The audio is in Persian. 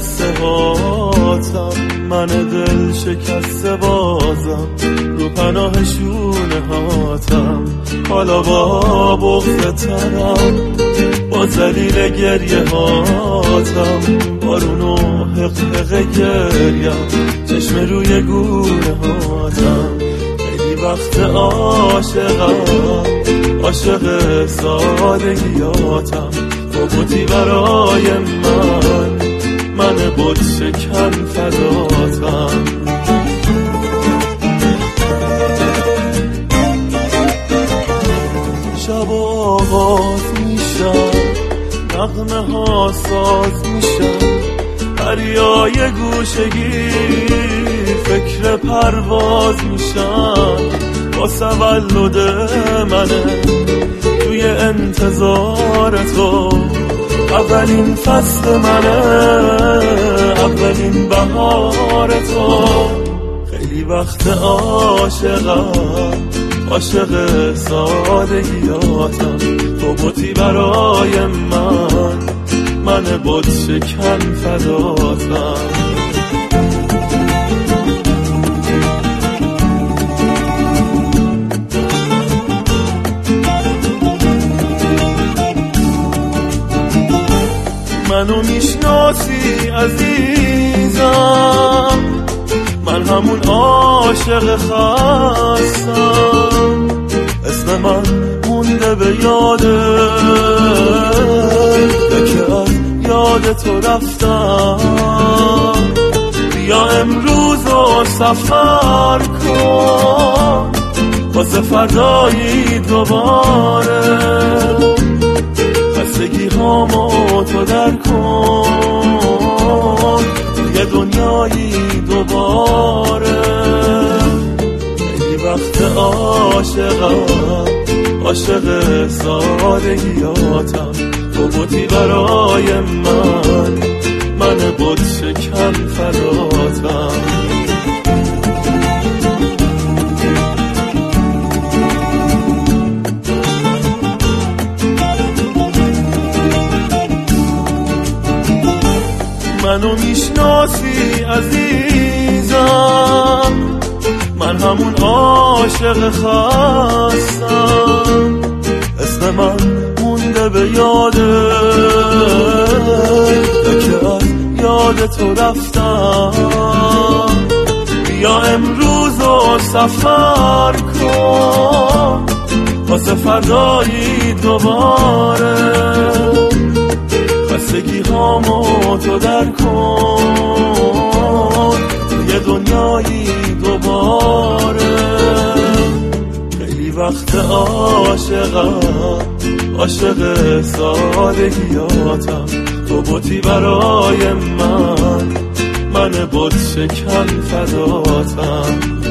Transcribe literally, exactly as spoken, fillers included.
قصه هاتم، من دل شکسته بازم رو پناه شونه هاتم. حالا با بغض ترم، با ذلیل گریه هاتم، بارون و حقحق گریم، چشم روی گونه هاتم. خیلی وقت عاشقم، عاشق سادگیاتم، تو بودی برای من، من بت شکن فداتم. شب آغاز میشم، نغمه ها ساز میشم، دریای گوشگی فکر پرواز میشم. با تولد منه توی انتظار تو، اولین فصل منه، اولین بهار تو. خیلی وقت عاشقم، عاشق سادگیاتم، تو بودی برای من، من بت شکن فداتم. منو میشناسی عزیزم، من همون عاشق خستم. اسم من مونده به یاده که از یاد تو رفتم. بیا امروز رو سفر کن، واسه فردایی دوباره، خستگی هامو تو در کن، یه دنیایی دوباره. خیلی وقت عاشقم، عاشق سادگیاتم، تو بودی برای من، من بت شکن فداتم. منو میشناسی عزیزم، من همون عاشق خستم. اسم من مونده به یاده که از یاد تو رفتم. بیا امروز رو سفر کن، واسه فردایی دوباره، خستگی هامو تو در کن، یه دنیایی دوباره. خیلی وقت عاشقم، عاشق سادگیاتم، تو بودی برای من، من بت شکن فداتم.